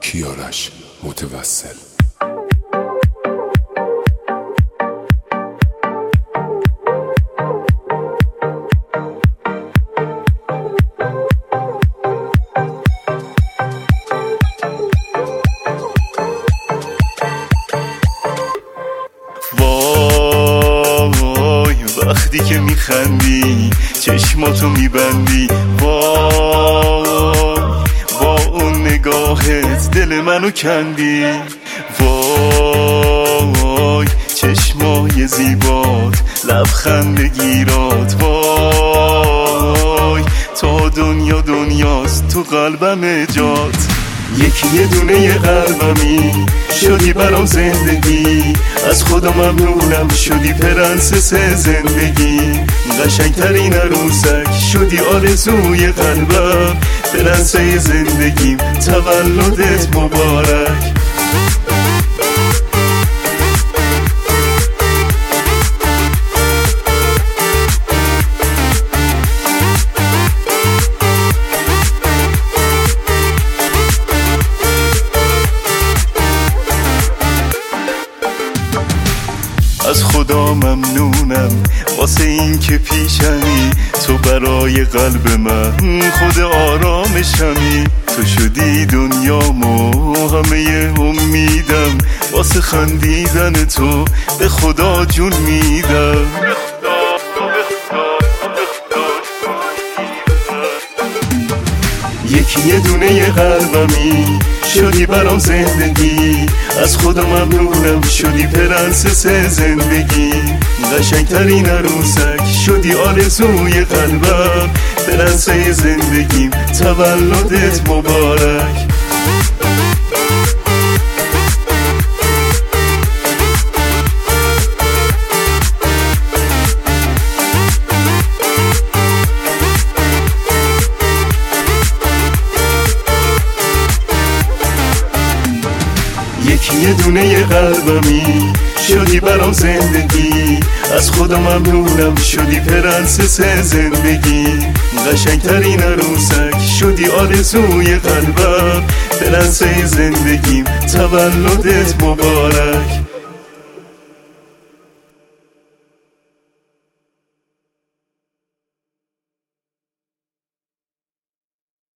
کیارش متوسل. وای وقتی که میخندی چشماتو میبندی، وای با اون نگاهت دل منو کندی، وای چشمای زیبات لبخند گیرات، وای تا دنیا دنیاست تو قلبم جات. یه دونه قلبمی شدی برام زندگی، از خدا ممنونم شدی پرنسس زندگی، قشنگترین عروسک شدی آرزوی قلبم، پرنسه زندگیم تولدت مبارک. از خدا ممنونم واسه این که پیشمی، تو برای قلب من خود آرامشمی، تو شدی دنیامو همه امیدم، واسه خندیدن تو به خدا جون میدم. یه دونه قلبمی شدی برام زندگی، از خدا ممنونم شدی پرنسس زندگی، قشنگترین عروسک شدی آرزوی قلبم، پرنسه زندگیم تولدت مبارک. یه دونه قلبمی شدی برام زندگی، از خدا ممنونم شدی پرنسس زندگی، قشنگترین عروسک شدی آرزوی قلبم، پرنسه زندگیم تولدت مبارک.